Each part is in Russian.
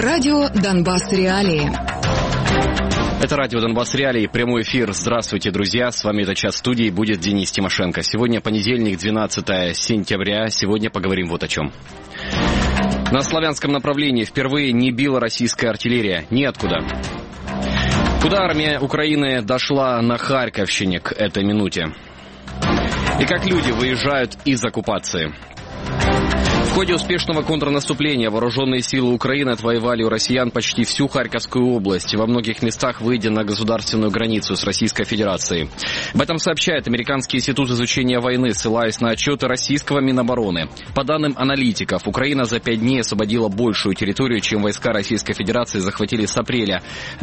Радио «Донбасс. Реалии». Это радио «Донбасс. Реалии», прямой эфир. Здравствуйте, друзья. С вами этот час в студии будет Денис Тимошенко. Сегодня понедельник, 12 сентября. Сегодня поговорим вот о чем. На славянском направлении впервые не била российская артиллерия. Ниоткуда. Куда армия Украины дошла на Харьковщине к этой минуте? И как люди выезжают из оккупации? В ходе успешного контрнаступления вооруженные силы Украины отвоевали у россиян почти всю Харьковскую область, во многих местах выйдя на государственную границу с Российской Федерацией. Об этом сообщает Американский институт изучения войны, ссылаясь на отчеты российского Минобороны. По данным аналитиков, Украина за 5 дней освободила большую территорию, чем войска Российской Федерации захватили с апреля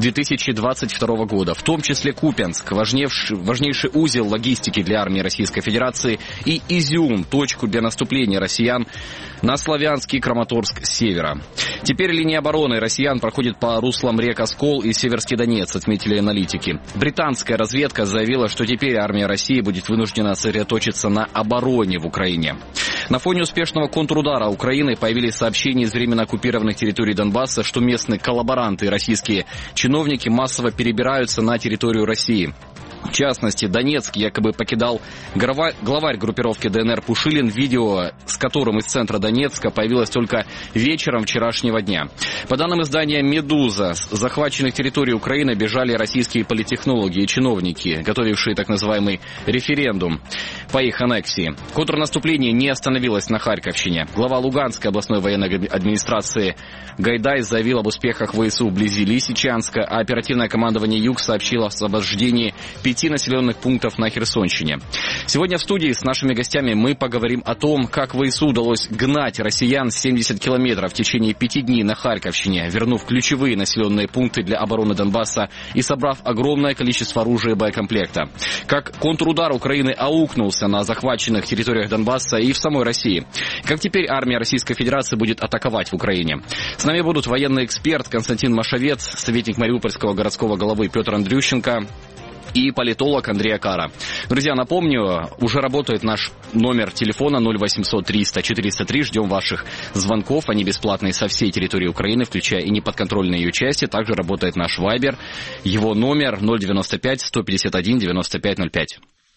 2022 года, в том числе Купянск, важнейший узел логистики для армии Российской Федерации, и Изюм, точку для наступления россиян на Славянский Краматорск с севера. Теперь линия обороны россиян проходит по руслам рек Оскол и Северский Донец, отметили аналитики. Британская разведка заявила, что теперь армия России будет вынуждена сосредоточиться на обороне в Украине. На фоне успешного контрудара Украины появились сообщения из временно оккупированных территорий Донбасса, что местные коллаборанты и российские чиновники массово перебираются на территорию России. В частности, Донецк якобы покидал главарь группировки ДНР Пушилин, видео с которым из центра Донецка появилось только вечером вчерашнего дня. По данным издания «Медуза», с захваченных территорий Украины бежали российские политтехнологи и чиновники, готовившие так называемый референдум по их аннексии. Контрнаступление не остановилось на Харьковщине. Глава Луганской областной военной администрации Гайдай заявил об успехах ВСУ вблизи Лисичанска, а оперативное командование «Юг» сообщило о освобождении 5 населенных пунктов на Херсонщине. Сегодня в студии с нашими гостями мы поговорим о том, как ВСУ удалось гнать россиян 70 километров в течение 5 дней на Харьковщине, вернув ключевые населенные пункты для обороны Донбасса и собрав огромное количество оружия и боекомплекта. Как контрудар Украины аукнулся на захваченных территориях Донбасса и в самой России. Как теперь армия Российской Федерации будет атаковать в Украине. С нами будут военный эксперт Константин Машовец, советник Мариупольского городского головы Петр Андрющенко и политолог Андрей Акара. Друзья, напомню, уже работает наш номер телефона 0800 300 403. Ждем ваших звонков. Они бесплатные со всей территории Украины, включая и неподконтрольные ее части. Также работает наш Вайбер. Его номер 095 151 9505.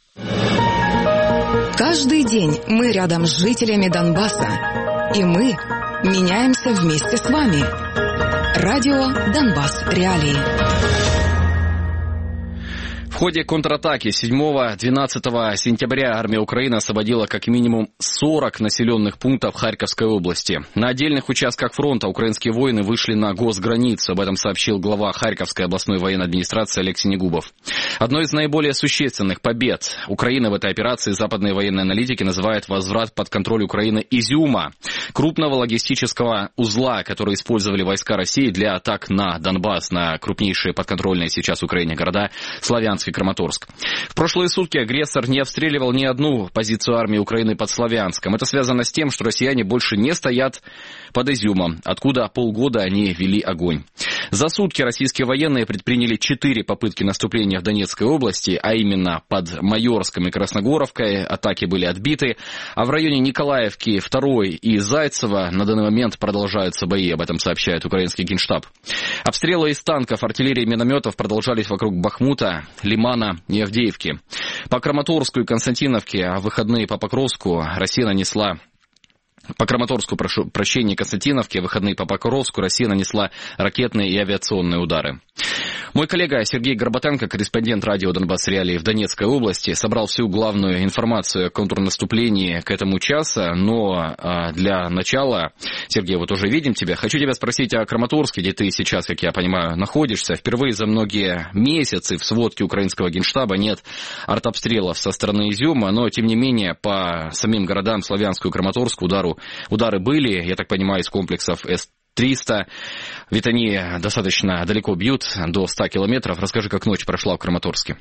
Каждый день мы рядом с жителями Донбасса. И мы меняемся вместе с вами. Радио «Донбасс. Реалии». В ходе контратаки 7-12 сентября армия Украины освободила как минимум 40 населенных пунктов Харьковской области. На отдельных участках фронта украинские воины вышли на госграницу. Об этом сообщил глава Харьковской областной военной администрации Алексей Негубов. Одной из наиболее существенных побед Украины в этой операции западные военные аналитики называют возврат под контроль Украины Изюма, крупного логистического узла, который использовали войска России для атак на Донбасс, на крупнейшие подконтрольные сейчас Украине города Славянск и Краматорск. В прошлые сутки агрессор не обстреливал ни одну позицию армии Украины под Славянском. Это связано с тем, что россияне больше не стоят под Изюмом, откуда полгода они вели огонь. За сутки российские военные предприняли 4 попытки наступления в Донецкой области, а именно под Майорском и Красногоровкой. Атаки были отбиты, а в районе Николаевки 2 и Зайцева на данный момент продолжаются бои, об этом сообщает украинский Генштаб. Обстрелы из танков, артиллерии и минометов продолжались вокруг Бахмута, Лимана и Авдеевки. По Краматорску и Константиновке, а в выходные по Покровску Россия нанесла... По Краматорску, Константиновке, выходные по Покровску Россия нанесла ракетные и авиационные удары. Мой коллега Сергей Горбатенко, корреспондент радио «Донбасс. Реалии» в Донецкой области, собрал всю главную информацию о контрнаступлении к этому часу. Но для начала, Сергей, вот уже видим тебя. Хочу тебя спросить о Краматорске, где ты сейчас, как я понимаю, находишься. Впервые за многие месяцы в сводке украинского Генштаба нет артобстрелов со стороны Изюма, но, тем не менее, по самим городам Славянску и Краматорску удары были, я так понимаю, из комплексов С-300. Ведь они достаточно далеко бьют, до 100 километров. Расскажи, как ночь прошла в Краматорске.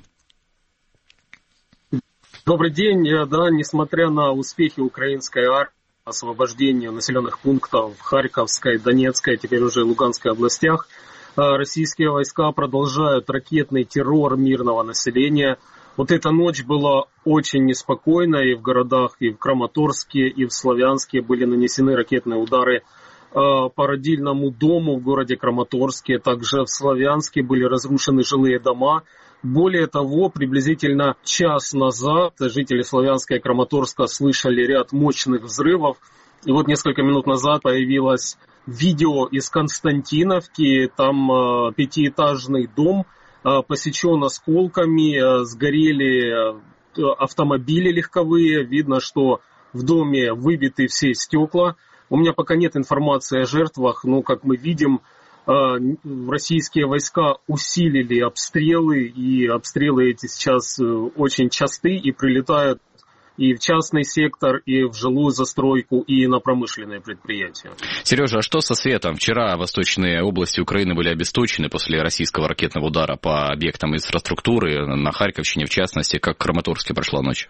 Добрый день. Да, несмотря на успехи украинской армии, освобождению населенных пунктов в Харьковской, Донецкой, теперь уже Луганской областях, российские войска продолжают ракетный террор мирного населения. Вот эта ночь была очень неспокойна, и в городах, и в Краматорске, и в Славянске были нанесены ракетные удары по родильному дому в городе Краматорске, также в Славянске были разрушены жилые дома. Более того, приблизительно час назад жители Славянска и Краматорска слышали ряд мощных взрывов. И вот несколько минут назад появилось видео из Константиновки. Там пятиэтажный дом посечен осколками, сгорели автомобили легковые. Видно, что в доме выбиты все стекла. У меня пока нет информации о жертвах, но, как мы видим, российские войска усилили обстрелы, и обстрелы эти сейчас очень часты и прилетают и в частный сектор, и в жилую застройку, и на промышленные предприятия. Сережа, а что со светом? Вчера восточные области Украины были обесточены после российского ракетного удара по объектам инфраструктуры, на Харьковщине в частности. Как в Краматорске прошла ночь?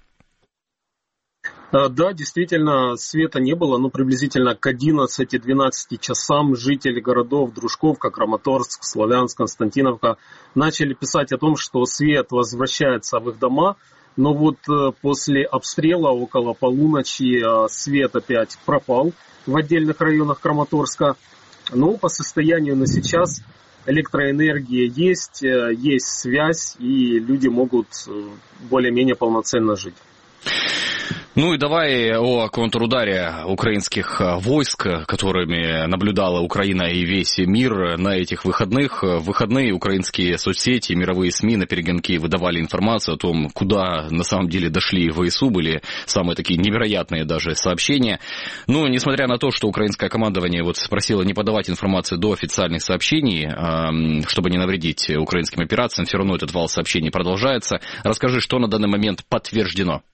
Да, действительно, света не было, но приблизительно к 11-12 часам жители городов Дружковка, Краматорск, Славянск, Константиновка начали писать о том, что свет возвращается в их дома, но вот после обстрела около полуночи свет опять пропал в отдельных районах Краматорска. Но по состоянию на сейчас электроэнергия есть, есть связь, и люди могут более-менее полноценно жить. Ну и давай о контрударе украинских войск, которыми наблюдала Украина и весь мир на этих выходных. В выходные украинские соцсети, мировые СМИ на перегонки выдавали информацию о том, куда на самом деле дошли ВСУ, были самые такие невероятные даже сообщения. Но несмотря на то, что украинское командование вот просило не подавать информацию до официальных сообщений, чтобы не навредить украинским операциям, все равно этот вал сообщений продолжается. Расскажи, что на данный момент подтверждено?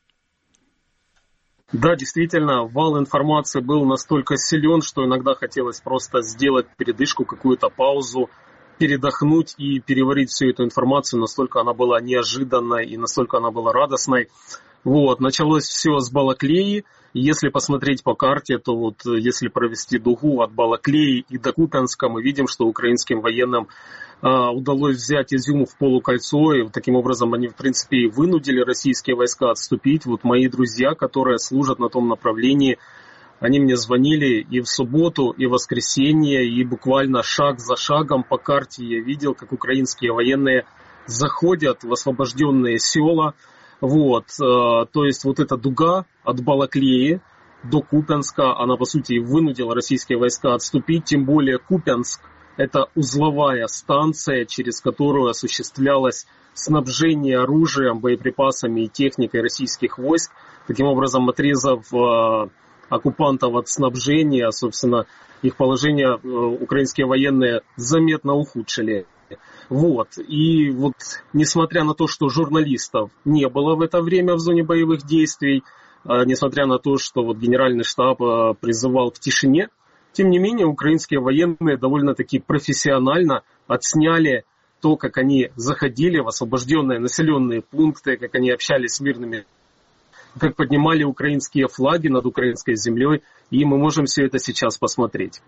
Да, действительно, вал информации был настолько силен, что иногда хотелось просто сделать передышку, какую-то паузу, передохнуть и переварить всю эту информацию. Настолько она была неожиданной и настолько она была радостной. Вот, началось все с Балаклеи. Если посмотреть по карте, то вот если провести дугу от Балаклеи и до Купянска, мы видим, что украинским военным удалось взять Изюм в полукольцо, и таким образом они, в принципе, вынудили российские войска отступить. Вот мои друзья, которые служат на том направлении, они мне звонили и в субботу, и в воскресенье, и буквально шаг за шагом по карте я видел, как украинские военные заходят в освобожденные села. Вот, то есть вот эта дуга от Балаклеи до Купянска, она, по сути, вынудила российские войска отступить, тем более Купянск — это узловая станция, через которую осуществлялось снабжение оружием, боеприпасами и техникой российских войск. Таким образом, отрезав оккупантов от снабжения, собственно, их положение украинские военные заметно ухудшили. Вот. И вот, несмотря на то, что журналистов не было в это время в зоне боевых действий, несмотря на то, что вот генеральный штаб призывал к тишине, тем не менее, украинские военные довольно-таки профессионально отсняли то, как они заходили в освобожденные населенные пункты, как они общались с мирными, как поднимали украинские флаги над украинской землей, и мы можем все это сейчас посмотреть.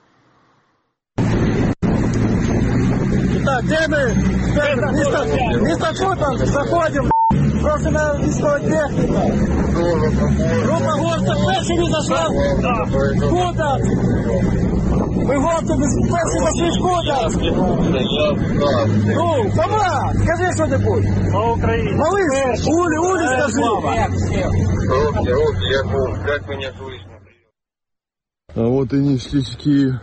Итак, где мы? Место Купянск, заходим. Брошенная військова техніка. Група горців першими зайшла в Купянск. Ми горцями перші зайшли в Купянск. Ну, сама, скажи що-небудь. По Україні. Малыш, Улі, скажи. Я був, як мене слышно. А вот и ништячки.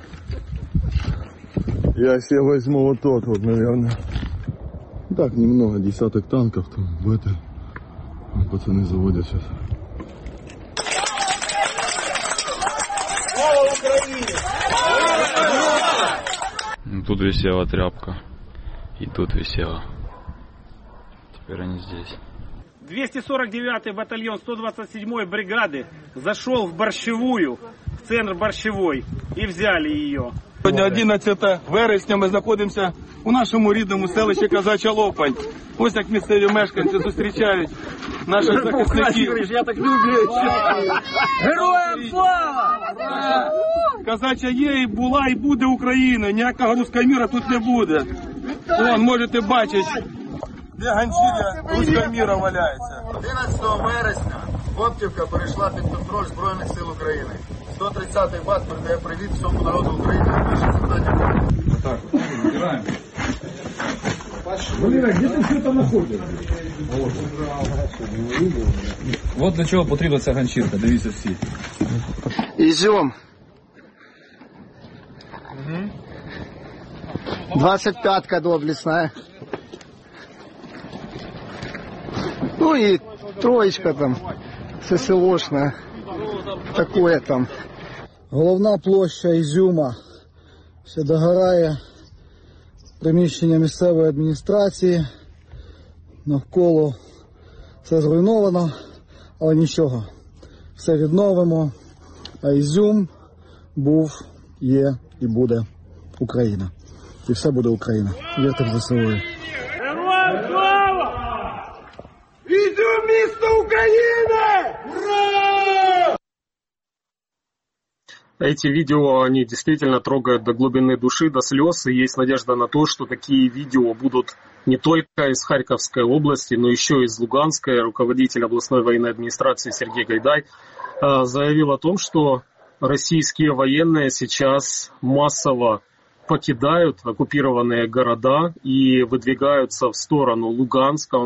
Я себе возьму вот тот вот, наверное. Так, немного, десяток танков там в этой. Пацаны заводят сейчас. Слава Україні! Ну, тут висела тряпка. И тут висела. Теперь они здесь. 249-й батальон 127-й бригады зашел в Борщевую, в центр Борщевой, и взяли ее. Сьогодні 11 вересня, ми знаходимося у нашому рідному селищі Казача Лопань. Ось як місцеві мешканці зустрічають наших захисників. Я так люблю! Героям слава! Казача є, і була, і буде Україна. Ніякого руського міра тут не буде. Вон, можете бачити, де ганчір'я руського міра валяється. 11 вересня Коптівка перейшла під контроль Збройних сил України. 130-й БАТ передає привіт всьому народу України. Наше завдання. Так, убираем. Валера, где ты все там находишь? Вот для чого потрібна ця ганчірка, дивіться всі. Ізюм. 25-ка доблестная. Ну и троечка там, ССОшная. Такое там. Головна площа Ізюма. Все догорає. Приміщення місцевої адміністрації. Навколо все зруйновано, але нічого. Все відновимо. А Ізюм був, є і буде Україна. І все буде Україна. Вірте в ЗСУ. Героям слава! Ізюм місто України! Ура! Эти видео, они действительно трогают до глубины души, до слез, и есть надежда на то, что такие видео будут не только из Харьковской области, но еще и из Луганской. Руководитель областной военной администрации Сергей Гайдай заявил о том, что российские военные сейчас массово покидают оккупированные города и выдвигаются в сторону Луганска.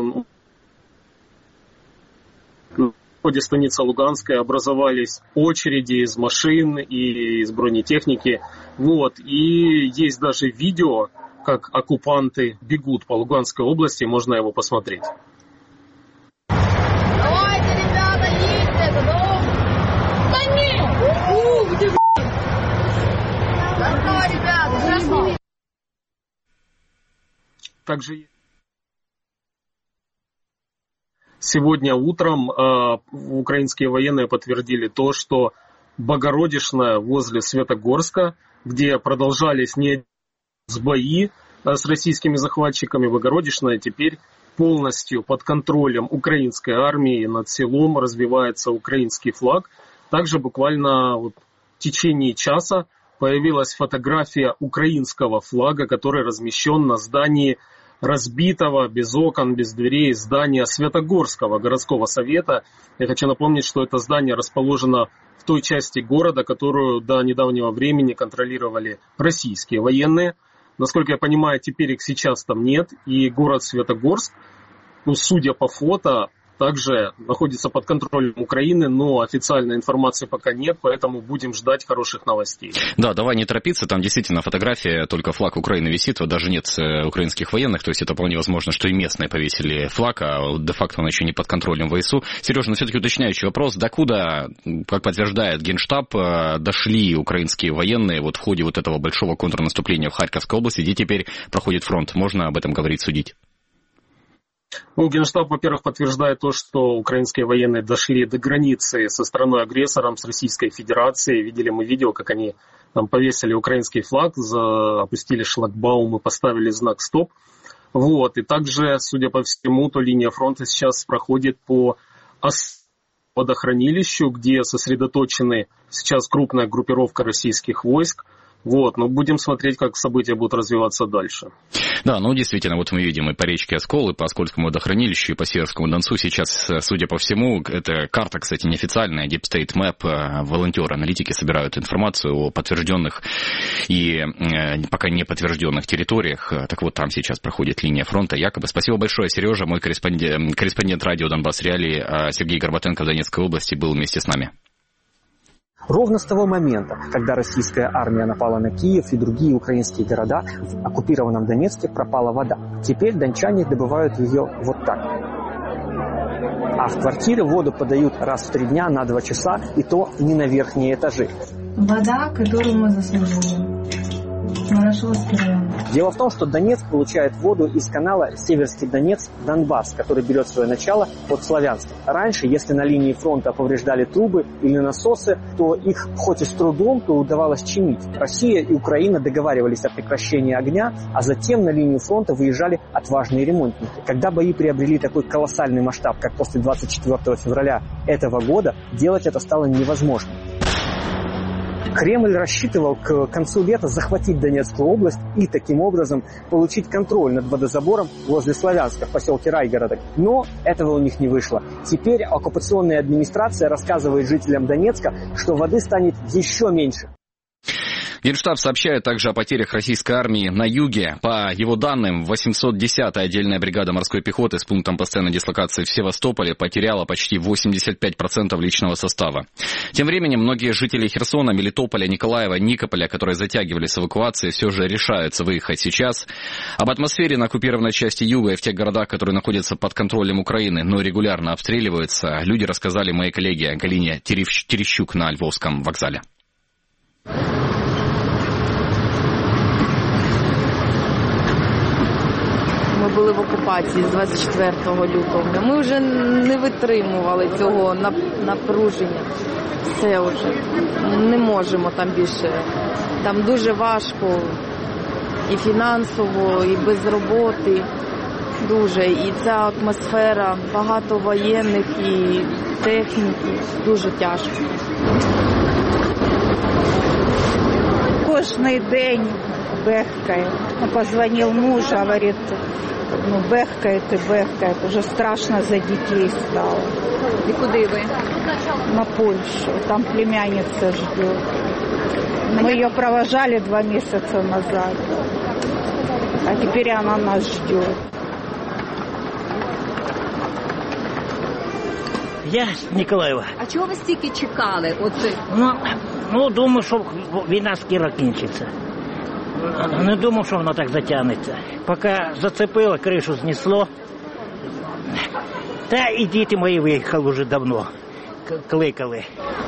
В ходе станицы Луганская образовались очереди из машин и из бронетехники. Вот. И есть даже видео, как оккупанты бегут по Луганской области, можно его посмотреть. Давайте, ребята, едьте! Да нет! Где да, ребята, сейчас не... Также сегодня утром украинские военные подтвердили то, что Богородичная возле Светогорска, где продолжались бои с российскими захватчиками, Богородичная теперь полностью под контролем украинской армии. Над селом развивается украинский флаг. Также буквально в течение часа появилась фотография украинского флага, который размещен на здании разбитого, без окон, без дверей здания Светогорского городского совета. Я хочу напомнить, что это здание расположено в той части города, которую до недавнего времени контролировали российские военные. Насколько я понимаю, теперь их сейчас там нет. И город Светогорск, судя по фото, также находится под контролем Украины, но официальной информации пока нет, поэтому будем ждать хороших новостей. Да, давай не торопиться, там действительно фотография, только флаг Украины висит, вот даже нет украинских военных, то есть это вполне возможно, что и местные повесили флаг, а де-факто он еще не под контролем ВСУ. Сережа, но все-таки уточняющий вопрос, докуда, как подтверждает Генштаб, дошли украинские военные вот в ходе вот этого большого контрнаступления в Харьковской области, где теперь проходит фронт? Можно об этом говорить, судить? Генштаб, во-первых, подтверждает то, что украинские военные дошли до границы со страной-агрессором, с Российской Федерацией. Видели мы видео, как они там повесили украинский флаг, опустили шлагбаум и поставили знак «Стоп». Вот. И также, судя по всему, то линия фронта сейчас проходит по водохранилищу, где сосредоточены сейчас крупная группировка российских войск. Вот, но будем смотреть, как события будут развиваться дальше. Да, действительно, вот мы видим и по речке Оскол, и по Оскольскому водохранилищу, и по Северскому Донцу. Сейчас, судя по всему, это карта, кстати, неофициальная, Deep State Map, волонтеры, аналитики собирают информацию о подтвержденных и пока не подтвержденных территориях. Так вот, там сейчас проходит линия фронта якобы. Спасибо большое, Сережа, мой корреспондент радио Донбасс Реалии Сергей Горбатенко в Донецкой области был вместе с нами. Ровно с того момента, когда российская армия напала на Киев и другие украинские города, в оккупированном Донецке пропала вода. Теперь дончане добывают ее вот так. А в квартиры воду подают раз в 3 дня на 2 часа, и то не на верхние этажи. Вода, которую мы заслужили. Ворошиловский район. Дело в том, что Донецк получает воду из канала Северский Донец-Донбасс, который берет свое начало от Славянска. Раньше, если на линии фронта повреждали трубы или насосы, то их хоть и с трудом, то удавалось чинить. Россия и Украина договаривались о прекращении огня, а затем на линию фронта выезжали отважные ремонтники. Когда бои приобрели такой колоссальный масштаб, как после 24 февраля этого года, делать это стало невозможно. Кремль рассчитывал к концу лета захватить Донецкую область и таким образом получить контроль над водозабором возле Славянска в поселке Райгородок. Но этого у них не вышло. Теперь оккупационная администрация рассказывает жителям Донецка, что воды станет еще меньше. Генштаб сообщает также о потерях российской армии на юге. По его данным, 810-я отдельная бригада морской пехоты с пунктом постоянной дислокации в Севастополе потеряла почти 85% личного состава. Тем временем многие жители Херсона, Мелитополя, Николаева, Никополя, которые затягивали с эвакуацией, все же решаются выехать сейчас. Об атмосфере на оккупированной части юга и в тех городах, которые находятся под контролем Украины, но регулярно обстреливаются, люди рассказали моей коллеге Галине Терещук на Львовском вокзале. Ми були в окупації з 24 лютого. Ми вже не витримували цього напруження. Все вже. Не можемо там більше. Там дуже важко і фінансово, і без роботи. Дуже. І ця атмосфера, багато воєнних і техніки. Дуже тяжко. Кожний день бехкає. Позвонив муж, говорить, бехкает и бехкает. Уже страшно за детей стало. И куда вы? На Польшу. Там племянница ждет. Мы ее провожали 2 месяца назад. А теперь она нас ждет. Я з Николаева. А чого ви стільки чекали? Ну, думаю, що війна скоро кінчиться. Не думав, що воно так затягнеться. Поки зацепило, кришу знесло. Та і діти мої виїхали вже давно. Кликали.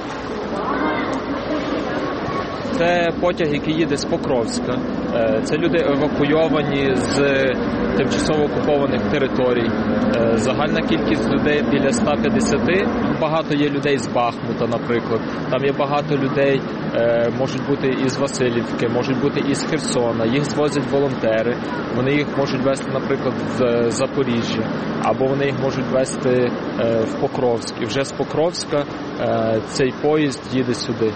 Це потяг, який їде з Покровська. Це люди евакуйовані з тимчасово окупованих територій. Загальна кількість людей біля 150. Багато є людей з Бахмута, наприклад. Там є багато людей, можуть бути із Василівки, можуть бути із Херсона. Їх звозять волонтери. Вони їх можуть везти, наприклад, в Запоріжжя. Або вони їх можуть везти в Покровськ. І вже з Покровська цей поїзд їде сюди.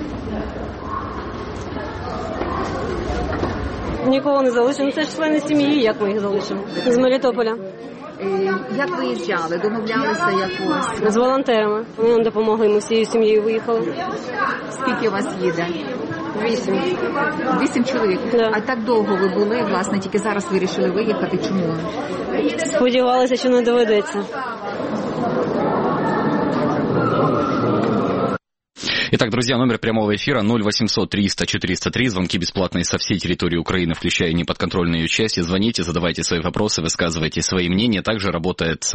Нікого не залишимо. Це ж члени сім'ї, як ми їх залишимо? З Мелітополя. Як виїжджали? Домовлялися якось? З волонтерами. Вони нам допомогли, ми всією сім'єю виїхали. Скільки у вас їде? 8. 8 чоловік? Да. А так довго ви були, власне, тільки зараз вирішили виїхати. Чому? Сподівалися, що не доведеться. Итак, друзья, номер прямого эфира 0800-300-403. Звонки бесплатные со всей территории Украины, включая неподконтрольные ее части. Звоните, задавайте свои вопросы, высказывайте свои мнения. Также работает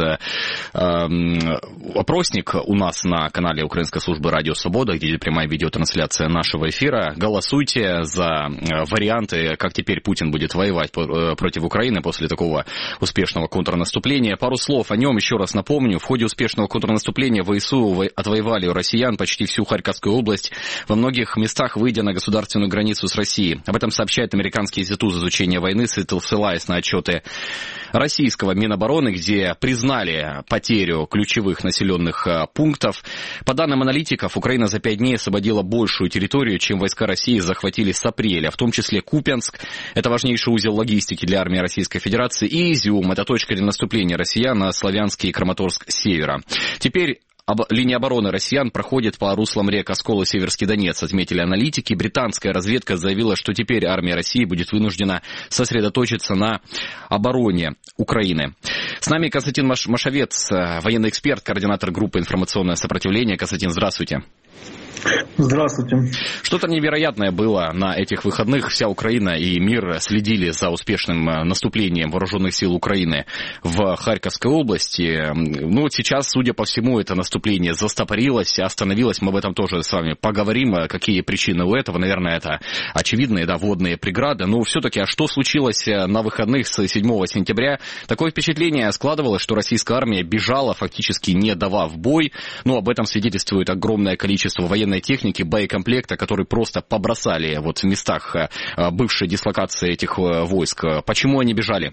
опросник у нас на канале Украинской службы «Радио Свобода», где идет прямая видеотрансляция нашего эфира. Голосуйте за варианты, как теперь Путин будет воевать против Украины после такого успешного контрнаступления. Пару слов о нем, еще раз напомню. В ходе успешного контрнаступления ВСУ отвоевали у россиян почти всю Харьковскую область, во многих местах выйдя на государственную границу с Россией. Об этом сообщает Американский институт изучения войны, ссылаясь на отчеты российского Минобороны, где признали потерю ключевых населенных пунктов. По данным аналитиков, Украина за 5 дней освободила большую территорию, чем войска России захватили с апреля, в том числе Купянск, это важнейший узел логистики для армии Российской Федерации, и Изюм, это точка для наступления россиян на Славянский и Краматорск с севера. Теперь линия обороны россиян проходит по руслам рек Оскол и Северский Донец, отметили аналитики. Британская разведка заявила, что теперь армия России будет вынуждена сосредоточиться на обороне Украины. С нами Константин Машовец, военный эксперт, координатор группы «Информационное сопротивление». Константин, здравствуйте. Здравствуйте. Что-то невероятное было на этих выходных. Вся Украина и мир следили за успешным наступлением вооруженных сил Украины в Харьковской области. Ну вот сейчас, судя по всему, это наступление застопорилось, остановилось. Мы об этом тоже с вами поговорим. Какие причины у этого? Наверное, это очевидные, да, водные преграды. Но все-таки, а что случилось на выходных с 7 сентября? Такое впечатление складывалось, что российская армия бежала, фактически не давав бой. Но об этом свидетельствует огромное количество военной техники, боекомплекта, который просто побросали вот в местах бывшей дислокации этих войск. Почему они бежали?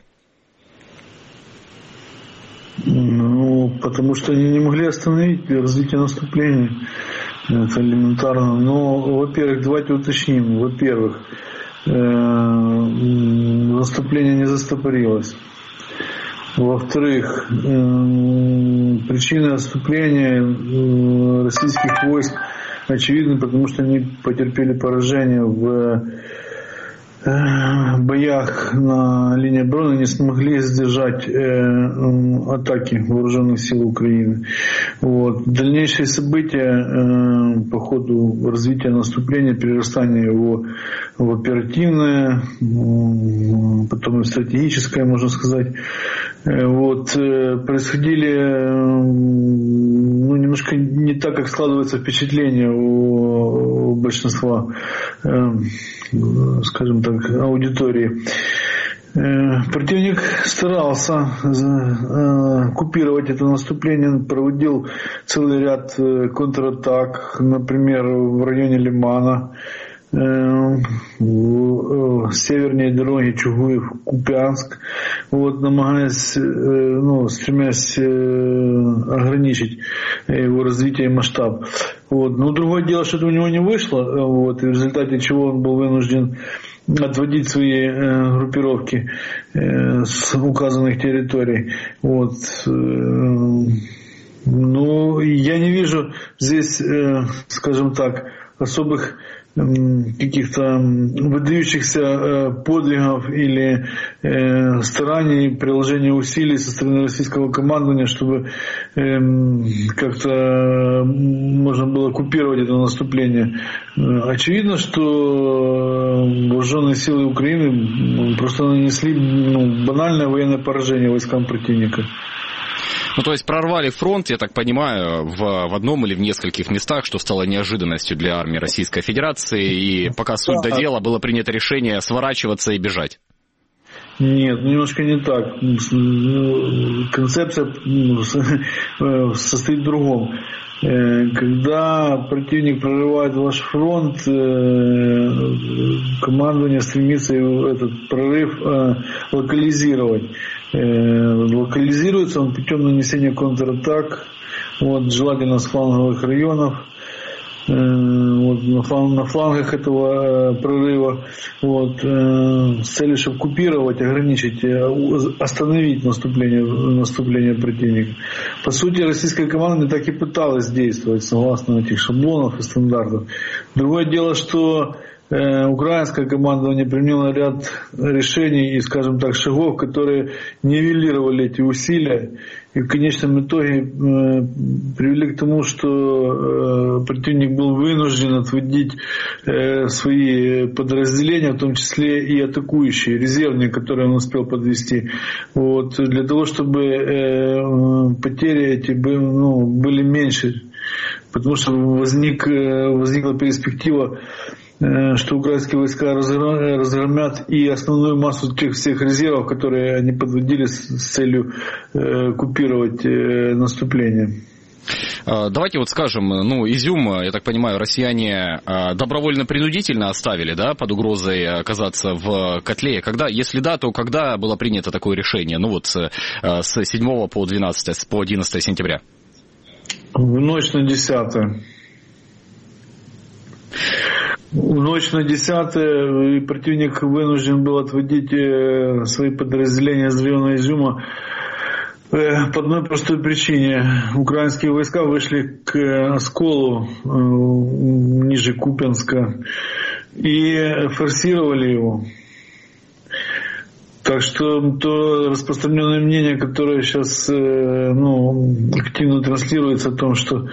Ну, потому что они не могли остановить развитие наступления. Это элементарно. Но, во-первых, давайте уточним. Во-первых, наступление не застопорилось. Во-вторых, причина отступления российских войск очевидна, потому что они потерпели поражение в боях на линии обороны, не смогли сдержать атаки вооруженных сил Украины. Вот. Дальнейшие события по ходу развития наступления, перерастания его в оперативное, потом и в стратегическое, можно сказать, вот, происходили немножко не так, как складывается впечатление у большинства, скажем так, аудитории. Противник старался купировать это наступление, проводил целый ряд контратак, например, в районе Лимана, севернее дороги Чугуев-Купянск, вот, намагаясь, стремясь ограничить его развитие и масштаб. Вот. Но другое дело, что это у него не вышло, вот, и в результате чего он был вынужден отводить свои группировки с указанных территорий. Вот. Но я не вижу здесь, скажем так, особых каких-то выдающихся подвигов или стараний, приложения усилий со стороны российского командования, чтобы как-то можно было купировать это наступление. Очевидно, что вооруженные силы Украины просто нанесли банальное военное поражение войскам противника. Ну, то есть прорвали фронт, я так понимаю, в одном или в нескольких местах, что стало неожиданностью для армии Российской Федерации, и пока суть до дела, было принято решение сворачиваться и бежать. Нет, немножко не так. Концепция состоит в другом. Когда противник прорывает ваш фронт, командование стремится этот прорыв локализировать. Локализируется он путем нанесения контратак, вот, желательно с фланговых районов, вот, на флангах этого прорыва, вот, с целью, чтобы купировать, ограничить, остановить наступление противника. По сути, российская команда так и пыталась действовать согласно этих шаблонов и стандартов. Другое дело, что украинское командование приняло ряд решений и, скажем так, шагов, которые нивелировали эти усилия и в конечном итоге привели к тому, что противник был вынужден отводить свои подразделения, в том числе и атакующие, резервные, которые он успел подвести, вот, для того, чтобы потери эти были меньше, потому что возникла перспектива, что украинские войска разгромят и основную массу тех всех резервов, которые они подводили с целью купировать наступление. Давайте вот скажем, Изюм, я так понимаю, россияне добровольно-принудительно оставили, да, под угрозой оказаться в котле. Если да, то когда было принято такое решение? С 7 по 11 сентября. В ночь на 10. В ночь на 10 противник вынужден был отводить свои подразделения с района Изюма по одной простой причине. Украинские войска вышли к Осколу ниже Купянска и форсировали его. Так что то распространенное мнение, которое сейчас активно транслируется о том, что,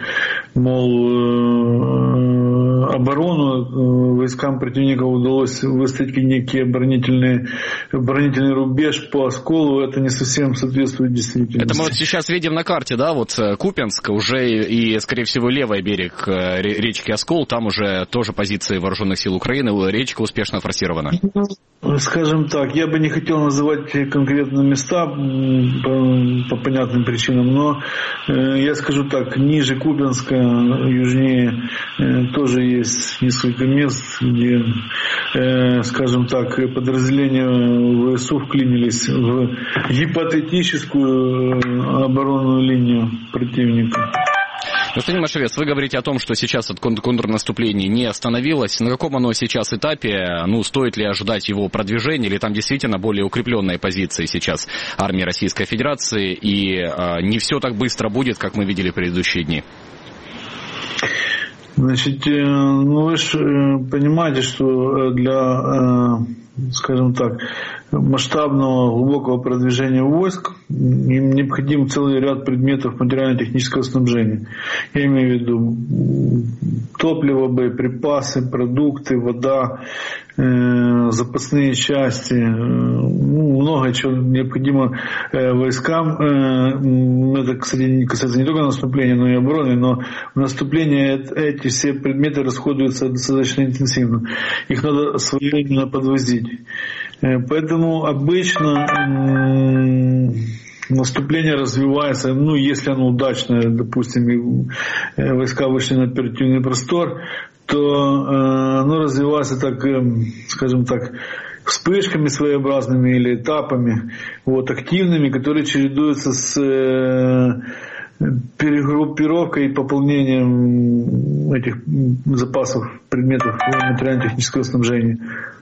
оборону войскам противника удалось выставить некий оборонительный рубеж по Осколу, это не совсем соответствует действительности. Это мы вот сейчас видим на карте, да, вот Купянск уже и, скорее всего, левый берег речки Оскол, там уже тоже позиции вооруженных сил Украины, речка успешно форсирована. Скажем так, я бы не хотел называть конкретные места по понятным причинам, но я скажу так, ниже Купянска, южнее, тоже есть несколько мест, где, скажем так, подразделения ВСУ вклинились в гипотетическую оборонную линию противника. Господин Машевец, вы говорите о том, что сейчас это контрнаступление не остановилось. На каком оно сейчас этапе? Стоит ли ожидать его продвижения, или там действительно более укрепленные позиции сейчас армии Российской Федерации, и не все так быстро будет, как мы видели в предыдущие дни? Значит, вы же понимаете, что для, скажем так, масштабного глубокого продвижения войск им необходим целый ряд предметов материально-технического снабжения. Я имею в виду топливо, боеприпасы, продукты, вода, запасные части, много чего необходимо войскам. Это, кстати, касается не только наступления, но и обороны, но в наступлении эти все предметы расходуются достаточно интенсивно. Их надо своевременно подвозить. Поэтому обычно наступление развивается, если оно удачное, допустим, и войска вышли на оперативный простор, то оно развивается так, скажем так, вспышками своеобразными или этапами, активными, которые чередуются с перегруппировкой и пополнением этих запасов предметов материально-технического снабжения.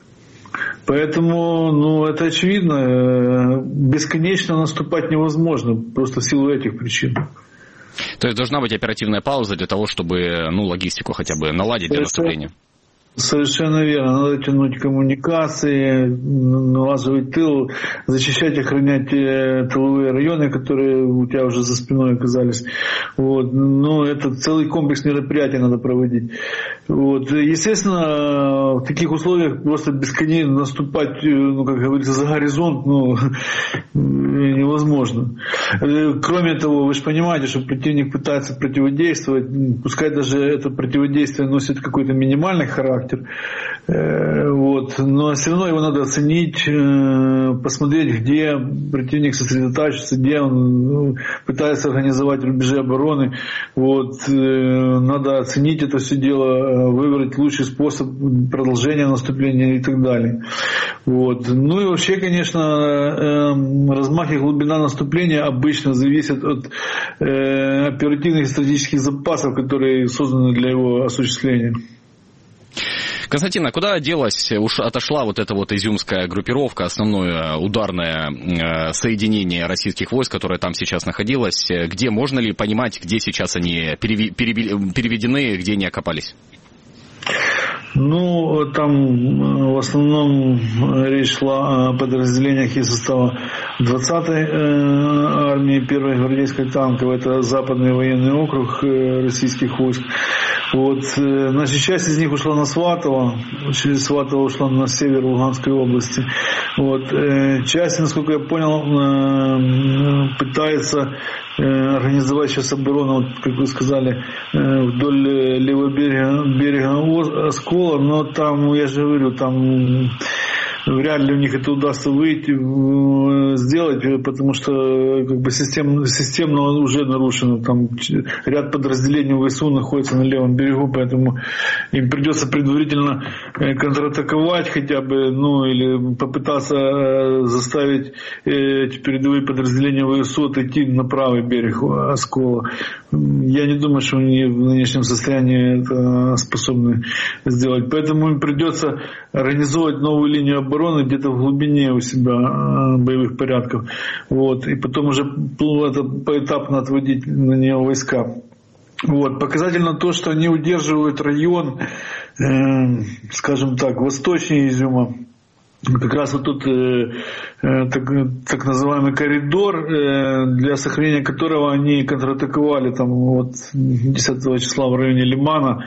Поэтому, это очевидно, бесконечно наступать невозможно, просто в силу этих причин. То есть должна быть оперативная пауза для того, чтобы, логистику хотя бы наладить для наступления? Совершенно верно. Надо тянуть коммуникации, налаживать тыл, защищать, охранять тыловые районы, которые у тебя уже за спиной оказались. Это целый комплекс мероприятий надо проводить. Естественно, в таких условиях просто бесконечно наступать, как говорится, за горизонт, невозможно. Кроме того, вы же понимаете, что противник пытается противодействовать, пускай даже это противодействие носит какой-то минимальный характер, но все равно его надо оценить, посмотреть, где противник сосредотачивается, где он пытается организовать рубежи обороны. Надо оценить это все дело, выбрать лучший способ продолжения наступления и так далее. И вообще, конечно, размах и глубина наступления обычно зависят от оперативных и стратегических запасов, которые созданы для его осуществления. Константин, а куда делась, отошла эта изюмская группировка, основное ударное соединение российских войск, которое там сейчас находилось? Где, можно ли понимать, где сейчас они переведены, где они окопались? Там в основном речь шла о подразделениях из состава 20-й армии 1-й гвардейской танковой, это западный военный округ российских войск. Значит, часть из них ушла на Сватово, через Сватово ушла на север Луганской области. Часть, насколько я понял, пытается организовать сейчас оборону, как вы сказали, вдоль левого берега Оскола, но там, я же говорю, там вряд ли у них это удастся сделать, потому что системно уже нарушено. Там ряд подразделений ВСУ находится на левом берегу, поэтому им придется предварительно контратаковать хотя бы, или попытаться заставить эти передовые подразделения ВСУ отойти на правый берег Оскола. Я не думаю, что они в нынешнем состоянии это способны сделать. Поэтому им придется организовать новую линию обороны где-то в глубине у себя боевых порядков. И потом уже поэтапно отводить на нее войска. Показательно то, что они удерживают район, скажем так, восточнее Изюма. Как раз тут так называемый коридор, для сохранения которого они контратаковали 10 числа в районе Лимана.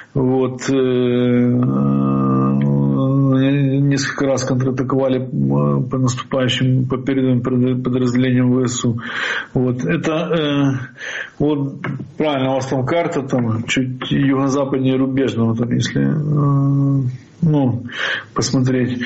Несколько раз контратаковали по наступающим, по передовым подразделениям ВСУ. Это правильно, у вас там карта, чуть юго-западнее Рубежного, если посмотреть.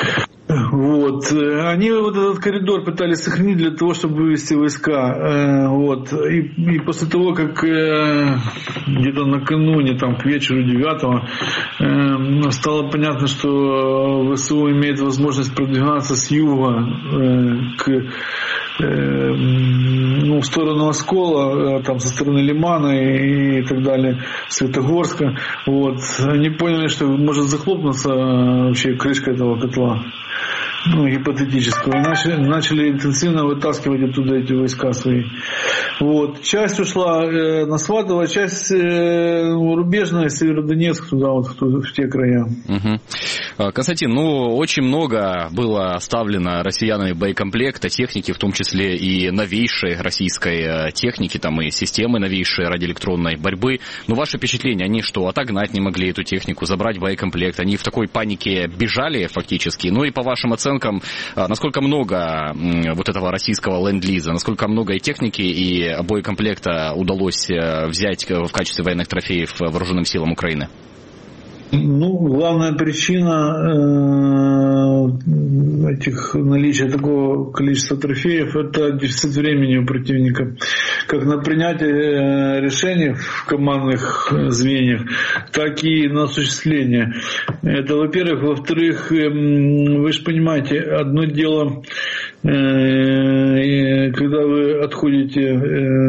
Они этот коридор пытались сохранить для того, чтобы вывести войска. И после того, как где-то накануне, к вечеру 9-го, стало понятно, что ВСУ имеет возможность продвигаться с юга к в сторону Оскола, там со стороны Лимана и так далее, Светогорска. Вот. Они поняли, что может захлопнуться вообще крышка этого котла. Гипотетического. И начали интенсивно вытаскивать оттуда эти войска свои. Вот. Часть ушла на Сватово, часть рубежная, Северодонецк, туда вот, в те края. Угу. Константин, очень много было оставлено россиянами боекомплекта, техники, в том числе и новейшей российской техники, там и системы новейшей радиоэлектронной борьбы. Но ваши впечатления, они что, отогнать не могли эту технику, забрать боекомплект? Они в такой панике бежали фактически? И по вашим оценкам, насколько много вот этого российского ленд-лиза, насколько много и техники, и боекомплекта удалось взять в качестве военных трофеев вооруженным силам Украины? Главная причина наличия такого количества трофеев — это дефицит времени у противника. Как на принятие решений в командных звеньях, так и на осуществление. Это, во-первых. Во-вторых, вы же понимаете, одно дело, когда вы отходите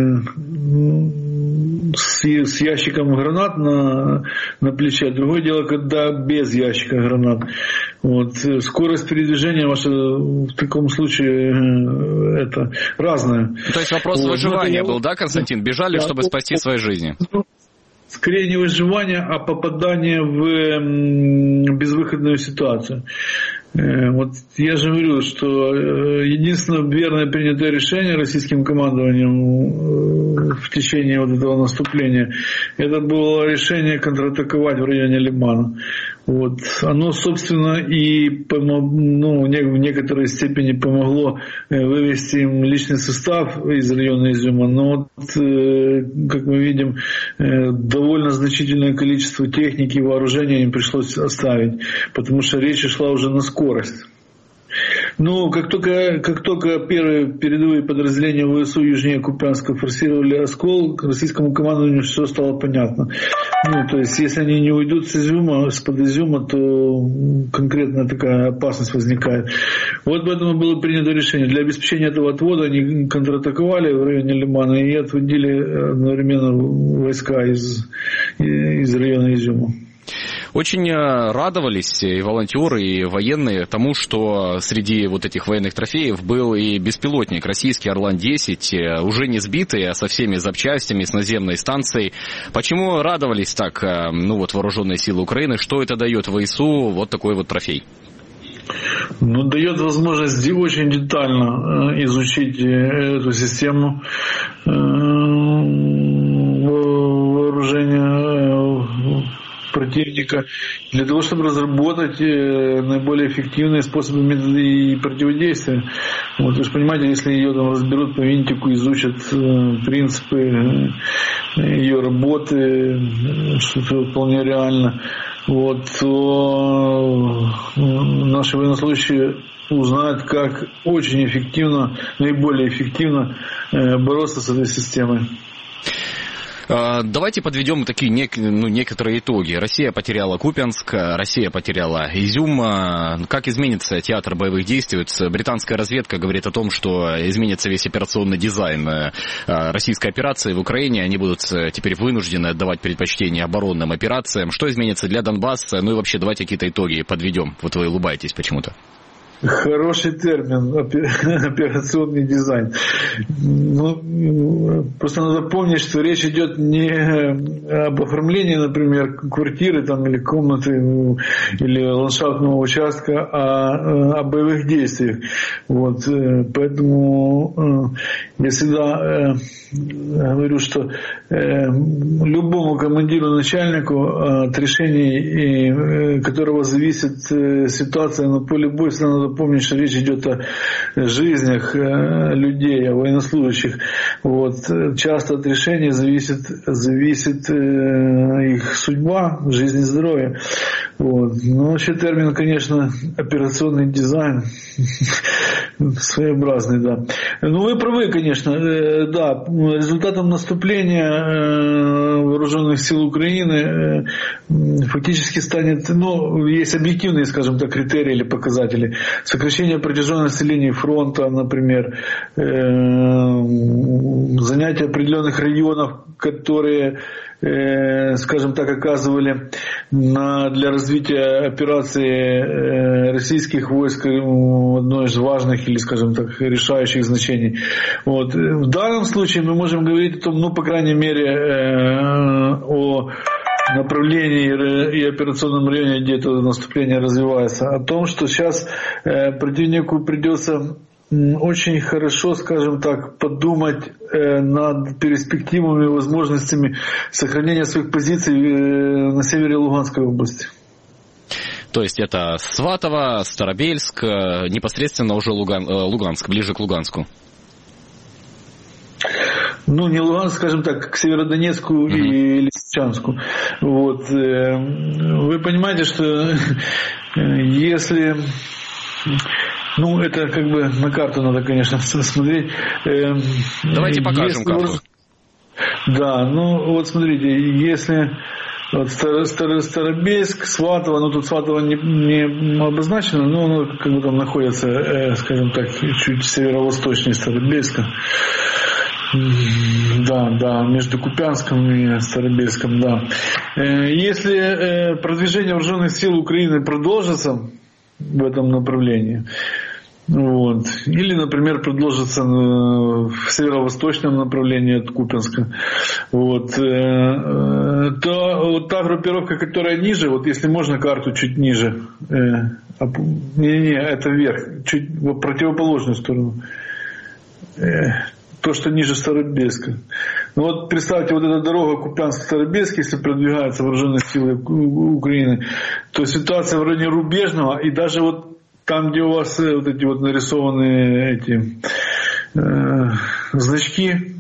с ящиком гранат на плече. Другое дело, когда без ящика гранат. Вот. Скорость передвижения ваша в таком случае это разная. То есть вопрос выживания был, да, Константин? Бежали, чтобы спасти свои жизни? Скорее не выживание, а попадание в безвыходную ситуацию. Вот я же говорю, что единственное верное принятое решение российским командованием в течение вот этого наступления, это было решение контратаковать в районе Лимана. Вот. Оно, собственно, и в некоторой степени помогло вывести им личный состав из района Изюма, но как мы видим, довольно значительное количество техники и вооружения им пришлось оставить, потому что речь шла уже на скорость. Как только первые передовые подразделения ВСУ южнее Купянска форсировали Оскол, к российскому командованию все стало понятно. То есть, если они не уйдут с-под Изюма, то конкретно такая опасность возникает. Вот поэтому было принято решение. Для обеспечения этого отвода они контратаковали в районе Лимана и отводили одновременно войска из района Изюма. Очень радовались и волонтеры, и военные тому, что среди вот этих военных трофеев был и беспилотник российский Орлан-10, уже не сбитый, а со всеми запчастями, с наземной станцией. Почему радовались так вооруженные силы Украины? Что это дает ВСУ, вот такой вот трофей? Дает возможность очень детально изучить эту систему вооружения противника для того, чтобы разработать наиболее эффективные способы, методы и противодействия. Вот, вы же понимаете, если ее там разберут по винтику, изучат принципы ее работы, что вполне реально, то наши военнослужащие узнают, как очень эффективно, наиболее эффективно бороться с этой системой. Давайте подведем такие некоторые итоги. Россия потеряла Купянск, Россия потеряла Изюм. Как изменится театр боевых действий? Британская разведка говорит о том, что изменится весь операционный дизайн российской операции в Украине. Они будут теперь вынуждены отдавать предпочтение оборонным операциям. Что изменится для Донбасса? И вообще давайте какие-то итоги подведем. Вот вы улыбаетесь почему-то. Хороший термин, операционный дизайн. Просто надо помнить, что речь идет не об оформлении, например, квартиры или комнаты или ландшафтного участка, а о боевых действиях. Вот. Поэтому я всегда говорю, что любому командиру, начальнику от решений, которого зависит ситуация на поле боя, всегда надо помнить, что речь идет о жизнях людей, о военнослужащих. Вот. Часто от решений зависит их судьба, жизнь и здоровье. Вот. Но вообще термин, конечно, операционный дизайн. Своеобразный, да. Ну, вы правы, конечно. Да, результатом наступления вооруженных сил Украины фактически станет, ну, есть объективные, скажем так, критерии или показатели. Сокращение протяженности линии фронта, например, занятие определенных районов, которые, скажем так, оказывали для развития операции российских войск одно из важных или, скажем так, решающих значений. Вот. В данном случае мы можем говорить о том, ну, по крайней мере, о направлении и операционном районе, где это наступление развивается, о том, что сейчас противнику придется очень хорошо, скажем так, подумать над перспективами и возможностями сохранения своих позиций на севере Луганской области. То есть это Сватово, Старобельск, непосредственно уже Луганск, ближе к Луганску. Ну, не Луганск, скажем так, к Северодонецку и Лисичанску. Вот. Вы понимаете, что если... Ну, это как бы на карту надо, конечно, смотреть. Давайте покажем карту. Да, ну вот смотрите, если вот Старобельск, Сватово, ну тут Сватово не обозначено, но оно как бы там находится, скажем так, чуть северо-восточнее Старобельска. Да, между Купянском и Старобельском, да. Если продвижение вооруженных сил Украины продолжится в этом направлении, вот, или, например, продолжится в северо-восточном направлении от Купянска, вот, то вот та группировка, которая ниже, вот если можно карту чуть ниже, это вверх, чуть в противоположную сторону, то, что ниже Старобельска. Ну вот представьте, вот эта дорога Купянск-Старобельск, если продвигаются вооруженные силы Украины, то ситуация в районе Рубежного, и даже вот там, где у вас вот эти вот нарисованные эти значки,